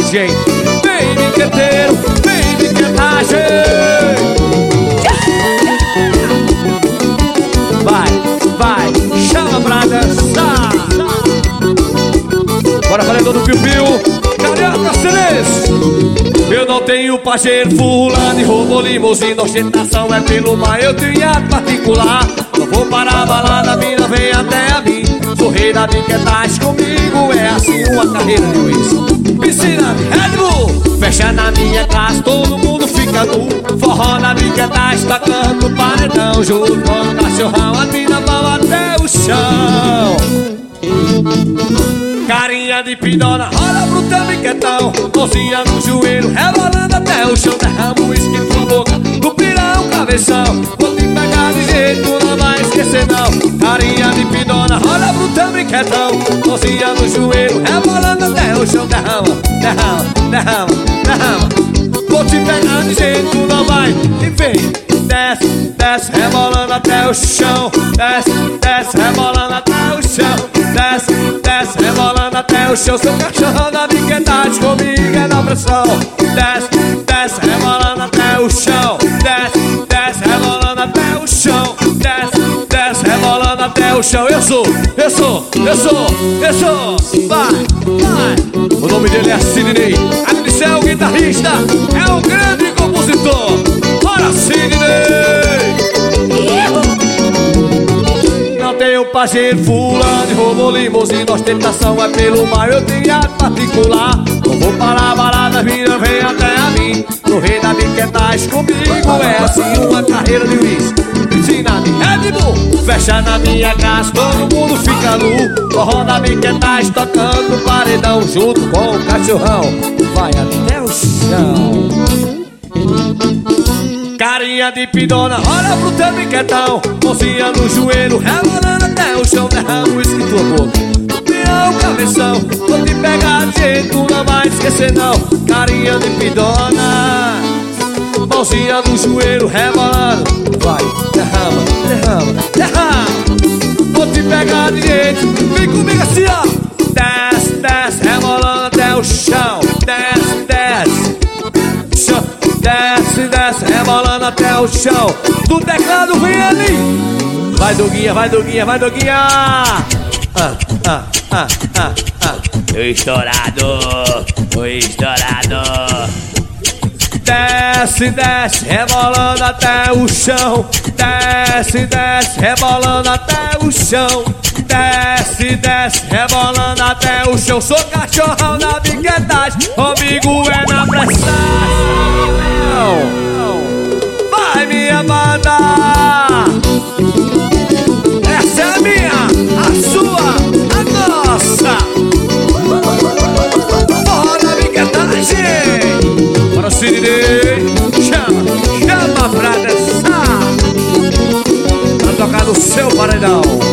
jeito. Vem biqueteiro, vem biquetagem. Vai, chama pra dançar. Bora, valendo do piu-piu. Carioca Celeste. Eu não tenho parceiro fulano e roubo limusine. Ostentação é pelo mar, eu tenho ato particular. Não vou parar a balada, a mina vem até a mim. Sou rei da biquetagem, comigo é assim uma carreira de Luiz. Piscina de Red Bull, fecha na minha casa, todo mundo fica nu. Forró na biquetagem, tocando paredão. Junto com o cachorrão, a mina vão até o chão. Carinha de pidona, rola pro teu biquetão. Mãozinha no joelho, rebolando até o chão. Derrama o uísque tua boca, do pirão, cabeção. Vou te pegar de jeito, não vai esquecer não. Carinha de pidona, rola pro teu biquetão. Mãozinha no joelho, rebolando até o chão. Derrama, derrama, derrama, derrama. Vou te pegar de jeito, não vai. E vem, desce, desce, rebolando até o chão. Desce, desce, rebolando até o chão. Desce, desce, rebolando até o chão. Seu cachorro da biquetagem, comigo é na pressão. Desce, desce, rebolando até o chão. Desce, desce, rebolando até o chão. Desce, desce, rebolando até o chão. Eu sou. Vai. O nome dele é Sidney. Aquele é o guitarrista, é um grande compositor. Bora, Sidney! Não tenho parceiro fulano e roubo limusine. Ostentação é pelo mar, eu tenho ato particular. Não vou parar a balada, mina vem até a mim. No rei da biquetagem, comigo é assim uma carreira de Luiz. Piscina de Red Bull, fecha na minha casa, todo mundo fica nu. Forró da biquetagem, tocando paredão. Junto com o cachorrão, vai até o chão. Carinha de pidona, olha pro teu biquetão. Mãozinha no joelho, rebolando até o chão. Derrama o uísque tua boca, pirão, cabeção. Vou te pegar de jeito, não vai esquecer não. Carinha de pidona, mãozinha no joelho, rebolando. Vai, derrama, derrama, derrama. Vou te pegar de jeito, vem comigo assim ó. Desce, desce, rebolando até o chão. Desce, desce, desce, desce, rebolando até o chão. Do teclado vem ali. Vai Doguinha, vai Doguinha, vai Doguinha. O estourado. Desce, desce, rebolando até o chão. Desce, desce, rebolando até o chão. Desce, desce, rebolando até o chão. Sou cachorrão da biquetagem, comigo é na pressão. Vai minha banda, essa é a minha, a sua, a nossa. Forró da biquetagem. Bora Sidney, chama pra dançar, pra tocar no seu paredão.